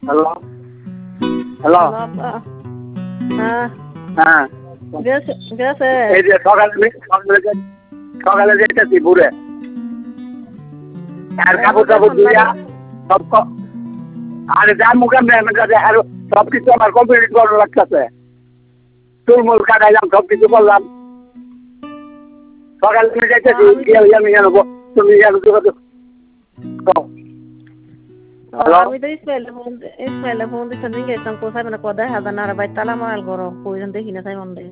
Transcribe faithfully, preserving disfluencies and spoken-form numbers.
hello hello হ্যাঁ হ্যাঁ গেছে গেছে এই যে সকালে সকালে সকালে যেতেছি ঘুরে আর কাপড় টাপড় দিয়া সব আরে যার মুখে মেহনত কাছে আর সব কিছু আমার কমপ্লিট করার লাগতেছে চুলমুল কাটাইলাম সব কিছু করলাম সকালে তুমি যাইতেছি আমি জানবো তুমি জানো আমি তো ইসমাইলে ফোন ইসমাইলে ফোন দিচ্ছি গেছিলাম কোথায় মানে কোথায় হাজার নারা বাই তালা মারাল করো কইজন দেখি না তাই মন দেয়